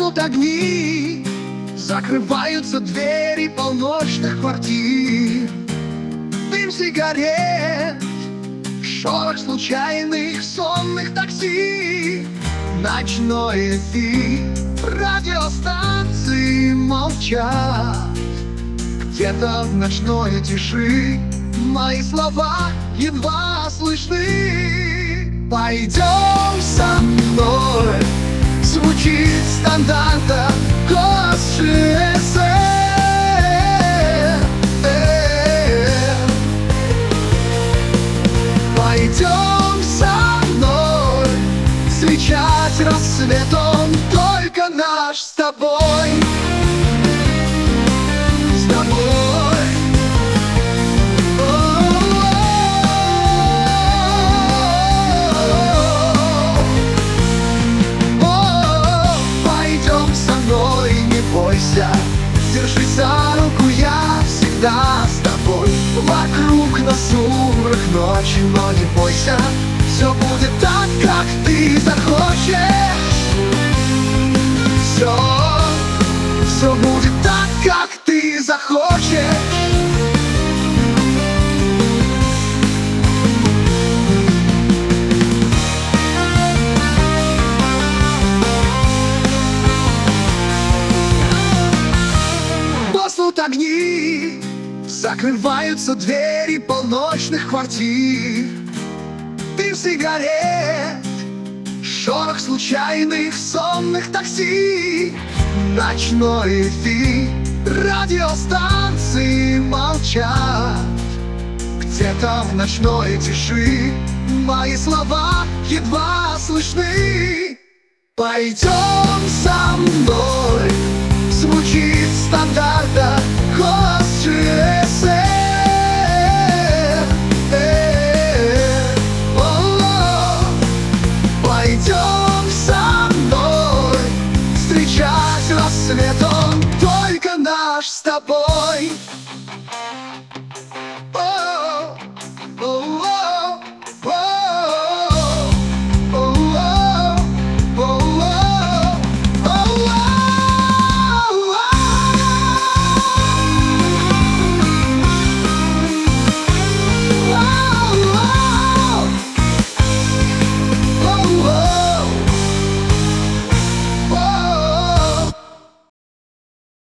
Гаснут огни, закрываются двери полночных квартир. Дым сигарет, шорох случайных сонных такси. Ночной эфир, радиостанции молчат. Где-то в ночной тиши мои слова едва слышны. Пойдем со мной, звучит стандарта голос ЖСР. Пойдем со мной, встречать рассвет, он только наш с тобой. С тобой. Пойдем со мной, не бойся, держись за руку, я всегда с тобой. Вокруг нас сумрак ночи, но не бойся, все будет так, как ты захочешь. Все будет так, как ты захочешь. Гаснут огни, закрываются двери полночных квартир. Дым сигарет, шорох случайных сонных такси. Ночной эфир, радиостанции молчат. Где-то в ночной тиши мои слова едва слышны. Пойдем со мной,